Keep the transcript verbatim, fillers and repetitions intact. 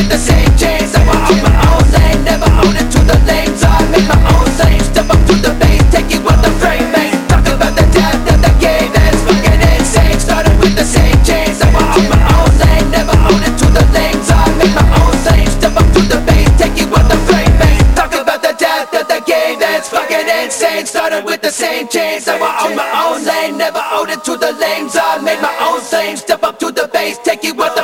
with the same chains. So I own my own lane, never own it to the lanes. I make my own lane, step up to the base, take it what the frame made. Talk about the depth of the game, that's fucking insane. Started with the same chains. So I own my own lane, never own it to the lanes. I make my own lane, step up to the base, take it what the frame made. Talk about the depth of the game, that's fucking insane. Started with the same chains. So I own my own lane, never own it to the lanes. I made my own lane, step up to the base, take it what